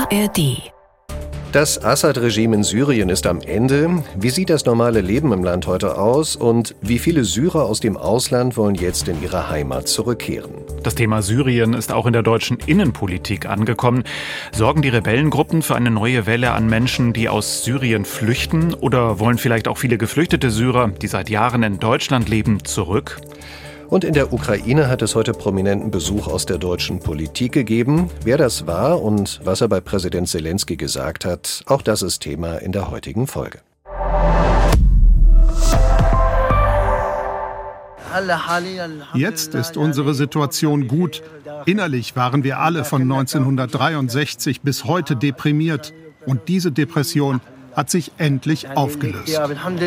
ARD. Das Assad-Regime in Syrien ist am Ende. Wie sieht das normale Leben im Land heute aus? Und wie viele Syrer aus dem Ausland wollen jetzt in ihre Heimat zurückkehren? Das Thema Syrien ist auch in der deutschen Innenpolitik angekommen. Sorgen die Rebellengruppen für eine neue Welle an Menschen, die aus Syrien flüchten? Oder wollen vielleicht auch viele geflüchtete Syrer, die seit Jahren in Deutschland leben, zurück? Und in der Ukraine hat es heute prominenten Besuch aus der deutschen Politik gegeben. Wer das war und was er bei Präsident Selenskyj gesagt hat, auch das ist Thema in der heutigen Folge. Jetzt ist unsere Situation gut. Innerlich waren wir alle von 1963 bis heute deprimiert. Und diese Depression hat sich endlich aufgelöst.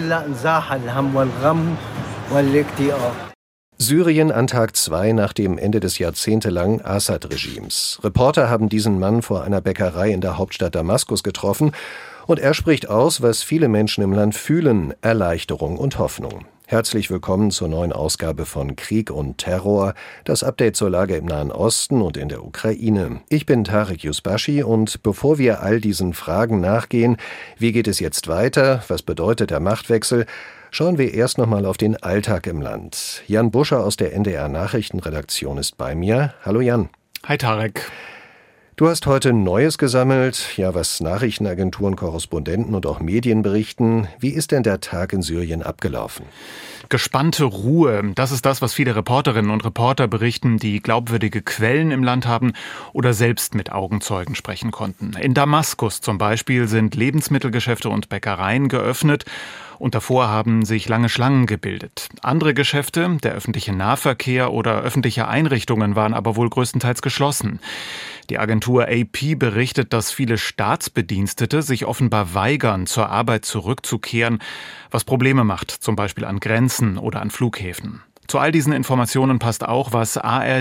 Syrien an Tag 2 nach dem Ende des jahrzehntelangen Assad-Regimes. Reporter haben diesen Mann vor einer Bäckerei in der Hauptstadt Damaskus getroffen und er spricht aus, was viele Menschen im Land fühlen: Erleichterung und Hoffnung. Herzlich willkommen zur neuen Ausgabe von Krieg und Terror, das Update zur Lage im Nahen Osten und in der Ukraine. Ich bin Tarek Yusbashi und bevor wir all diesen Fragen nachgehen, wie geht es jetzt weiter, was bedeutet der Machtwechsel, schauen wir erst nochmal auf den Alltag im Land. Jan Buscher aus der NDR-Nachrichtenredaktion ist bei mir. Hallo Jan. Hi Tarek. Du hast heute Neues gesammelt, ja, was Nachrichtenagenturen, Korrespondenten und auch Medien berichten. Wie ist denn der Tag in Syrien abgelaufen? Gespannte Ruhe, das ist das, was viele Reporterinnen und Reporter berichten, die glaubwürdige Quellen im Land haben oder selbst mit Augenzeugen sprechen konnten. In Damaskus zum Beispiel sind Lebensmittelgeschäfte und Bäckereien geöffnet. Und davor haben sich lange Schlangen gebildet. Andere Geschäfte, der öffentliche Nahverkehr oder öffentliche Einrichtungen waren aber wohl größtenteils geschlossen. Die Agentur AP berichtet, dass viele Staatsbedienstete sich offenbar weigern, zur Arbeit zurückzukehren, was Probleme macht, zum Beispiel an Grenzen oder an Flughäfen. Zu all diesen Informationen passt auch, was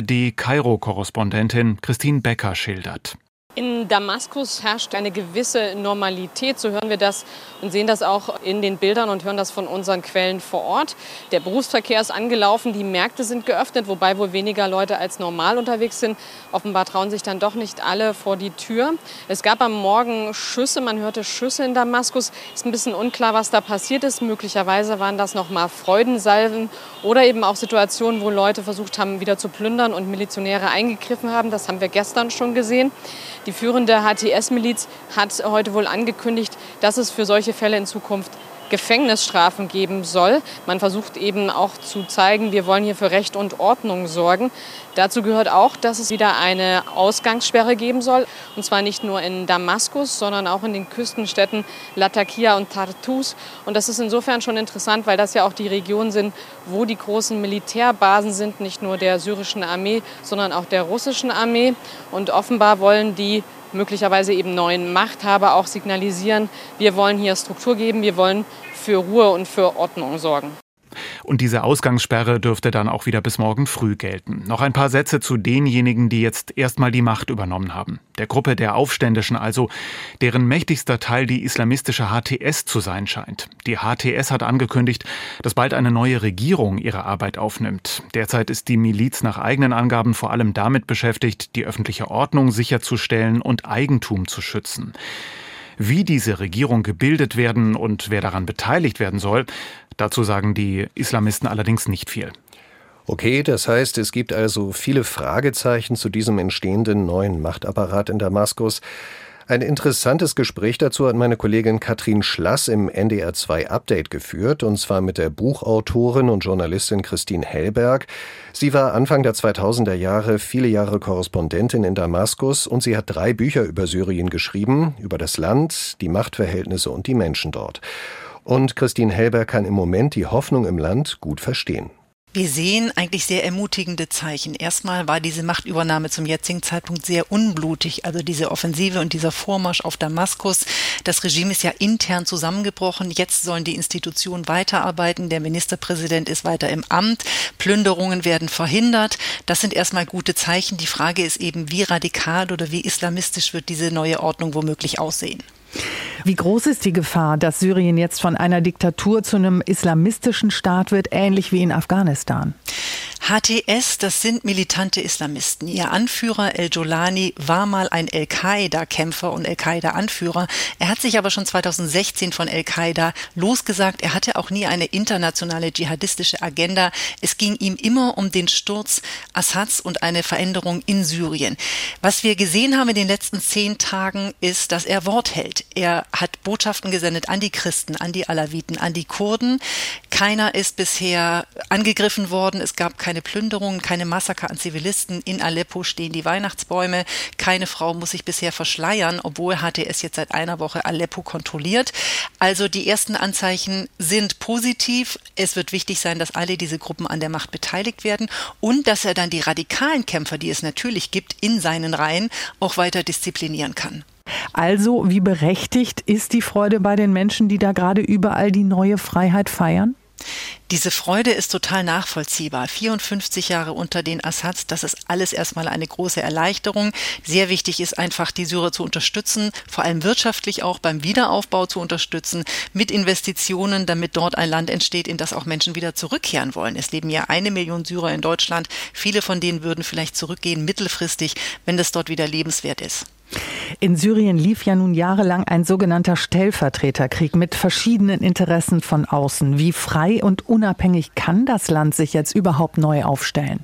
ARD-Kairo-Korrespondentin Christine Becker schildert. In Damaskus herrscht eine gewisse Normalität, so hören wir das und sehen das auch in den Bildern und hören das von unseren Quellen vor Ort. Der Berufsverkehr ist angelaufen, die Märkte sind geöffnet, wobei wohl weniger Leute als normal unterwegs sind. Offenbar trauen sich dann doch nicht alle vor die Tür. Es gab am Morgen Schüsse, man hörte Schüsse in Damaskus. Ist ein bisschen unklar, was da passiert ist. Möglicherweise waren das nochmal Freudensalven oder eben auch Situationen, wo Leute versucht haben, wieder zu plündern und Milizionäre eingegriffen haben. Das haben wir gestern schon gesehen. Die führende HTS-Miliz hat heute wohl angekündigt, dass es für solche Fälle in Zukunft Gefängnisstrafen geben soll. Man versucht eben auch zu zeigen, wir wollen hier für Recht und Ordnung sorgen. Dazu gehört auch, dass es wieder eine Ausgangssperre geben soll. Und zwar nicht nur in Damaskus, sondern auch in den Küstenstädten Latakia und Tartus. Und das ist insofern schon interessant, weil das ja auch die Regionen sind, wo die großen Militärbasen sind, nicht nur der syrischen Armee, sondern auch der russischen Armee. Und offenbar wollen die möglicherweise eben neuen Machthaber auch signalisieren, wir wollen hier Struktur geben, wir wollen für Ruhe und für Ordnung sorgen. Und diese Ausgangssperre dürfte dann auch wieder bis morgen früh gelten. Noch ein paar Sätze zu denjenigen, die jetzt erstmal die Macht übernommen haben. Der Gruppe der Aufständischen also, deren mächtigster Teil die islamistische HTS zu sein scheint. Die HTS hat angekündigt, dass bald eine neue Regierung ihre Arbeit aufnimmt. Derzeit ist die Miliz nach eigenen Angaben vor allem damit beschäftigt, die öffentliche Ordnung sicherzustellen und Eigentum zu schützen. Wie diese Regierung gebildet werden und wer daran beteiligt werden soll, dazu sagen die Islamisten allerdings nicht viel. Okay, das heißt, es gibt also viele Fragezeichen zu diesem entstehenden neuen Machtapparat in Damaskus. Ein interessantes Gespräch dazu hat meine Kollegin Katrin Schlass im NDR2 Update geführt, und zwar mit der Buchautorin und Journalistin Christine Hellberg. Sie war Anfang der 2000er Jahre viele Jahre Korrespondentin in Damaskus und sie hat 3 Bücher über Syrien geschrieben, über das Land, die Machtverhältnisse und die Menschen dort. Und Christine Hellberg kann im Moment die Hoffnung im Land gut verstehen. Wir sehen eigentlich sehr ermutigende Zeichen. Erstmal war diese Machtübernahme zum jetzigen Zeitpunkt sehr unblutig, also diese Offensive und dieser Vormarsch auf Damaskus. Das Regime ist ja intern zusammengebrochen. Jetzt sollen die Institutionen weiterarbeiten. Der Ministerpräsident ist weiter im Amt. Plünderungen werden verhindert. Das sind erstmal gute Zeichen. Die Frage ist eben, wie radikal oder wie islamistisch wird diese neue Ordnung womöglich aussehen. Wie groß ist die Gefahr, dass Syrien jetzt von einer Diktatur zu einem islamistischen Staat wird, ähnlich wie in Afghanistan? HTS, das sind militante Islamisten. Ihr Anführer El-Jolani war mal ein Al-Qaida-Kämpfer und Al-Qaida-Anführer. Er hat sich aber schon 2016 von Al-Qaida losgesagt. Er hatte auch nie eine internationale dschihadistische Agenda. Es ging ihm immer um den Sturz Assads und eine Veränderung in Syrien. Was wir gesehen haben in den letzten 10 Tagen ist, dass er Wort hält. Er hat Botschaften gesendet an die Christen, an die Alawiten, an die Kurden. Keiner ist bisher angegriffen worden. Es gab keine Plünderungen, keine Massaker an Zivilisten. In Aleppo stehen die Weihnachtsbäume. Keine Frau muss sich bisher verschleiern, obwohl HTS jetzt seit einer Woche Aleppo kontrolliert. Also die ersten Anzeichen sind positiv. Es wird wichtig sein, dass alle diese Gruppen an der Macht beteiligt werden und dass er dann die radikalen Kämpfer, die es natürlich gibt, in seinen Reihen auch weiter disziplinieren kann. Also, wie berechtigt ist die Freude bei den Menschen, die da gerade überall die neue Freiheit feiern? Diese Freude ist total nachvollziehbar. 54 Jahre unter den Assads, das ist alles erstmal eine große Erleichterung. Sehr wichtig ist einfach, die Syrer zu unterstützen, vor allem wirtschaftlich auch beim Wiederaufbau zu unterstützen, mit Investitionen, damit dort ein Land entsteht, in das auch Menschen wieder zurückkehren wollen. Es leben ja 1 Million Syrer in Deutschland. Viele von denen würden vielleicht zurückgehen, mittelfristig, wenn das dort wieder lebenswert ist. In Syrien lief ja nun jahrelang ein sogenannter Stellvertreterkrieg mit verschiedenen Interessen von außen. Wie frei und unabhängig kann das Land sich jetzt überhaupt neu aufstellen?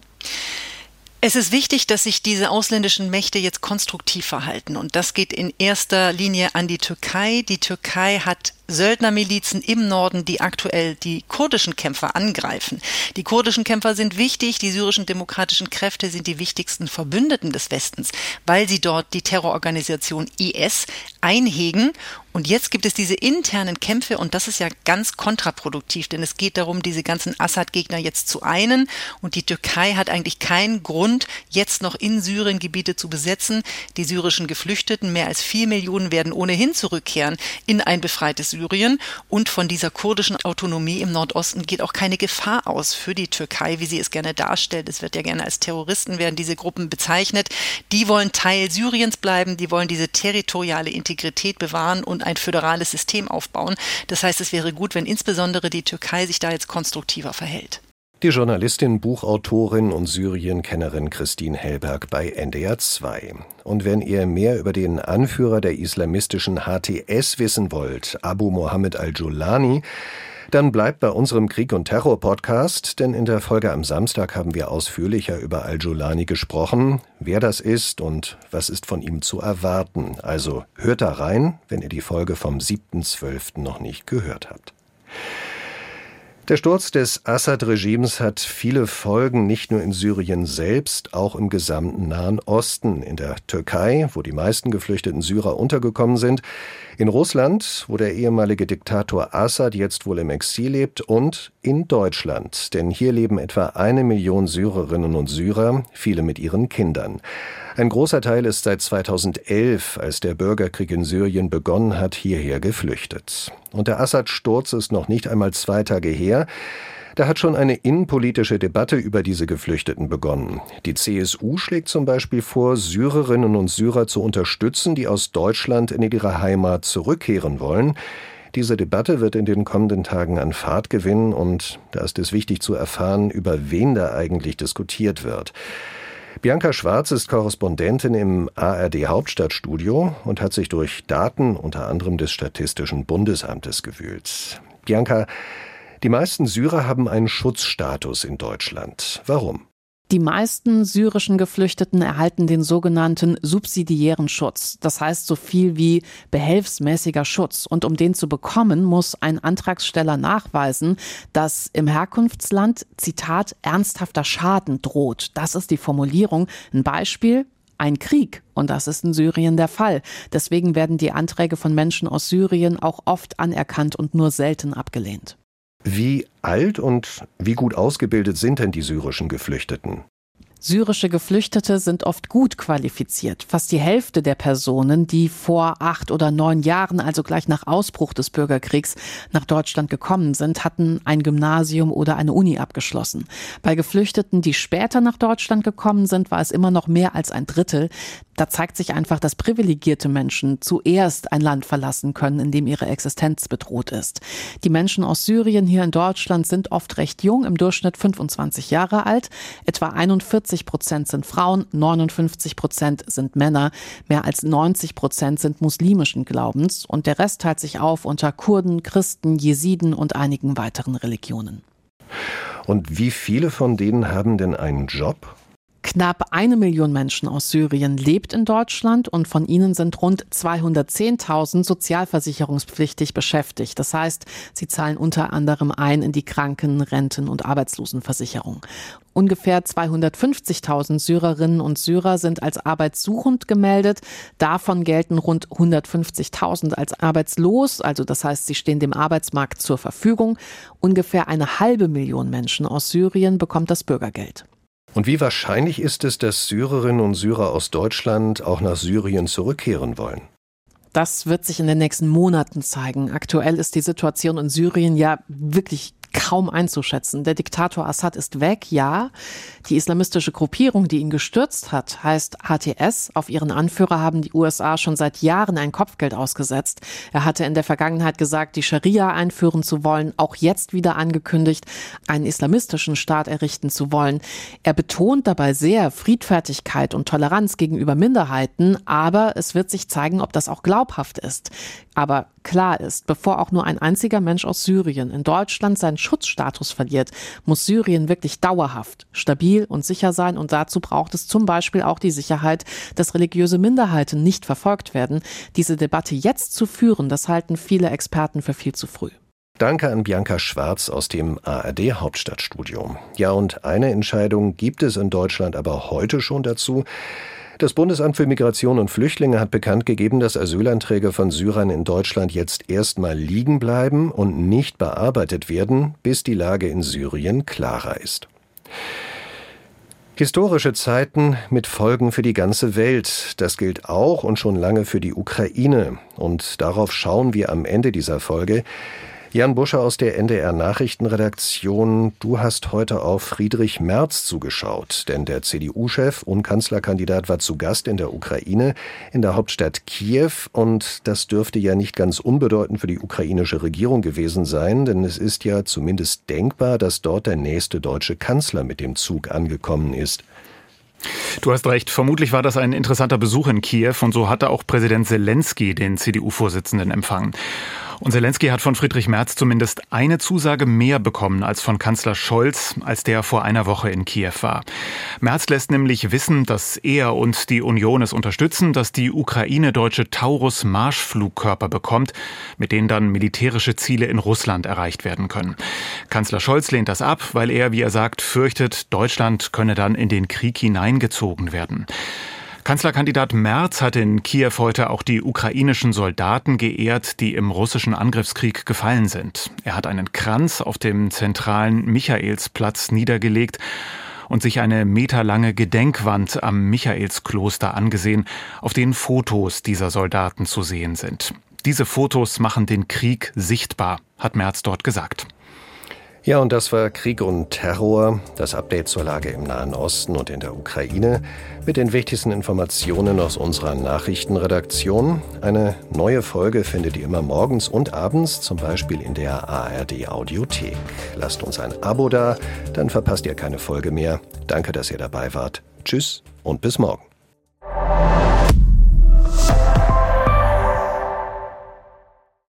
Es ist wichtig, dass sich diese ausländischen Mächte jetzt konstruktiv verhalten. Und das geht in erster Linie an die Türkei. Die Türkei hat Söldnermilizen im Norden, die aktuell die kurdischen Kämpfer angreifen. Die kurdischen Kämpfer sind wichtig, die syrischen demokratischen Kräfte sind die wichtigsten Verbündeten des Westens, weil sie dort die Terrororganisation IS einhegen. Und jetzt gibt es diese internen Kämpfe und das ist ja ganz kontraproduktiv, denn es geht darum, diese ganzen Assad-Gegner jetzt zu einen und die Türkei hat eigentlich keinen Grund, jetzt noch in Syrien Gebiete zu besetzen. Die syrischen Geflüchteten, mehr als 4 Millionen, werden ohnehin zurückkehren in ein befreites Syrien und von dieser kurdischen Autonomie im Nordosten geht auch keine Gefahr aus für die Türkei, wie sie es gerne darstellt. Es wird ja gerne als Terroristen werden diese Gruppen bezeichnet. Die wollen Teil Syriens bleiben, die wollen diese territoriale Integrität bewahren und ein föderales System aufbauen. Das heißt, es wäre gut, wenn insbesondere die Türkei sich da jetzt konstruktiver verhält. Die Journalistin, Buchautorin und Syrien-Kennerin Christine Hellberg bei NDR 2. Und wenn ihr mehr über den Anführer der islamistischen HTS wissen wollt, Abu Mohammed al-Jolani, dann bleibt bei unserem Krieg- und Terror-Podcast, denn in der Folge am Samstag haben wir ausführlicher über al-Jolani gesprochen, wer das ist und was ist von ihm zu erwarten. Also hört da rein, wenn ihr die Folge vom 7.12. noch nicht gehört habt. Der Sturz des Assad-Regimes hat viele Folgen, nicht nur in Syrien selbst, auch im gesamten Nahen Osten, in der Türkei, wo die meisten geflüchteten Syrer untergekommen sind, in Russland, wo der ehemalige Diktator Assad jetzt wohl im Exil lebt, und in Deutschland, denn hier leben etwa 1 Million Syrerinnen und Syrer, viele mit ihren Kindern. Ein großer Teil ist seit 2011, als der Bürgerkrieg in Syrien begonnen hat, hierher geflüchtet. Und der Assad-Sturz ist noch nicht einmal 2 Tage her. Da hat schon eine innenpolitische Debatte über diese Geflüchteten begonnen. Die CSU schlägt zum Beispiel vor, Syrerinnen und Syrer zu unterstützen, die aus Deutschland in ihre Heimat zurückkehren wollen. Diese Debatte wird in den kommenden Tagen an Fahrt gewinnen und da ist es wichtig zu erfahren, über wen da eigentlich diskutiert wird. Bianca Schwarz ist Korrespondentin im ARD Hauptstadtstudio und hat sich durch Daten unter anderem des Statistischen Bundesamtes gewühlt. Bianca, die meisten Syrer haben einen Schutzstatus in Deutschland. Warum? Die meisten syrischen Geflüchteten erhalten den sogenannten subsidiären Schutz. Das heißt so viel wie behelfsmäßiger Schutz. Und um den zu bekommen, muss ein Antragsteller nachweisen, dass im Herkunftsland, Zitat, ernsthafter Schaden droht. Das ist die Formulierung. Ein Beispiel: ein Krieg. Und das ist in Syrien der Fall. Deswegen werden die Anträge von Menschen aus Syrien auch oft anerkannt und nur selten abgelehnt. Wie alt und wie gut ausgebildet sind denn die syrischen Geflüchteten? Syrische Geflüchtete sind oft gut qualifiziert. Fast die Hälfte der Personen, die vor 8 oder 9 Jahren, also gleich nach Ausbruch des Bürgerkriegs, nach Deutschland gekommen sind, hatten ein Gymnasium oder eine Uni abgeschlossen. Bei Geflüchteten, die später nach Deutschland gekommen sind, war es immer noch mehr als ein Drittel. Da zeigt sich einfach, dass privilegierte Menschen zuerst ein Land verlassen können, in dem ihre Existenz bedroht ist. Die Menschen aus Syrien hier in Deutschland sind oft recht jung, im Durchschnitt 25 Jahre alt. Etwa 41% sind Frauen, 59% sind Männer. Mehr als 90% sind muslimischen Glaubens und der Rest teilt sich auf unter Kurden, Christen, Jesiden und einigen weiteren Religionen. Und wie viele von denen haben denn einen Job? Knapp 1 Million Menschen aus Syrien lebt in Deutschland und von ihnen sind rund 210.000 sozialversicherungspflichtig beschäftigt. Das heißt, sie zahlen unter anderem ein in die Kranken-, Renten- und Arbeitslosenversicherung. Ungefähr 250.000 Syrerinnen und Syrer sind als arbeitssuchend gemeldet. Davon gelten rund 150.000 als arbeitslos, also das heißt, sie stehen dem Arbeitsmarkt zur Verfügung. Ungefähr 500.000 Menschen aus Syrien bekommt das Bürgergeld. Und wie wahrscheinlich ist es, dass Syrerinnen und Syrer aus Deutschland auch nach Syrien zurückkehren wollen? Das wird sich in den nächsten Monaten zeigen. Aktuell ist die Situation in Syrien ja wirklich kaum einzuschätzen. Der Diktator Assad ist weg, ja. Die islamistische Gruppierung, die ihn gestürzt hat, heißt HTS. Auf ihren Anführer haben die USA schon seit Jahren ein Kopfgeld ausgesetzt. Er hatte in der Vergangenheit gesagt, die Scharia einführen zu wollen, auch jetzt wieder angekündigt, einen islamistischen Staat errichten zu wollen. Er betont dabei sehr Friedfertigkeit und Toleranz gegenüber Minderheiten, aber es wird sich zeigen, ob das auch glaubhaft ist. Aber klar ist, bevor auch nur ein einziger Mensch aus Syrien in Deutschland seinen Schutzstatus verliert, muss Syrien wirklich dauerhaft, stabil und sicher sein. Und dazu braucht es zum Beispiel auch die Sicherheit, dass religiöse Minderheiten nicht verfolgt werden. Diese Debatte jetzt zu führen, das halten viele Experten für viel zu früh. Danke an Bianca Schwarz aus dem ARD-Hauptstadtstudio. Ja, und eine Entscheidung gibt es in Deutschland aber heute schon dazu. Das Bundesamt für Migration und Flüchtlinge hat bekannt gegeben, dass Asylanträge von Syrern in Deutschland jetzt erstmal liegen bleiben und nicht bearbeitet werden, bis die Lage in Syrien klarer ist. Historische Zeiten mit Folgen für die ganze Welt. Das gilt auch und schon lange für die Ukraine. Und darauf schauen wir am Ende dieser Folge. Jan Buscher aus der NDR-Nachrichtenredaktion, du hast heute auf Friedrich Merz zugeschaut, denn der CDU-Chef und Kanzlerkandidat war zu Gast in der Ukraine, in der Hauptstadt Kiew, und das dürfte ja nicht ganz unbedeutend für die ukrainische Regierung gewesen sein, denn es ist ja zumindest denkbar, dass dort der nächste deutsche Kanzler mit dem Zug angekommen ist. Du hast recht, vermutlich war das ein interessanter Besuch in Kiew und so hatte auch Präsident Selenskyj den CDU-Vorsitzenden empfangen. Und Selenskyj hat von Friedrich Merz zumindest eine Zusage mehr bekommen als von Kanzler Scholz, als der vor einer Woche in Kiew war. Merz lässt nämlich wissen, dass er und die Union es unterstützen, dass die Ukraine deutsche Taurus-Marschflugkörper bekommt, mit denen dann militärische Ziele in Russland erreicht werden können. Kanzler Scholz lehnt das ab, weil er, wie er sagt, fürchtet, Deutschland könne dann in den Krieg hineingezogen werden. Kanzlerkandidat Merz hat in Kiew heute auch die ukrainischen Soldaten geehrt, die im russischen Angriffskrieg gefallen sind. Er hat einen Kranz auf dem zentralen Michaelsplatz niedergelegt und sich eine meterlange Gedenkwand am Michaelskloster angesehen, auf denen Fotos dieser Soldaten zu sehen sind. Diese Fotos machen den Krieg sichtbar, hat Merz dort gesagt. Ja, und das war Krieg und Terror, das Update zur Lage im Nahen Osten und in der Ukraine mit den wichtigsten Informationen aus unserer Nachrichtenredaktion. Eine neue Folge findet ihr immer morgens und abends, zum Beispiel in der ARD-Audiothek. Lasst uns ein Abo da, dann verpasst ihr keine Folge mehr. Danke, dass ihr dabei wart. Tschüss und bis morgen.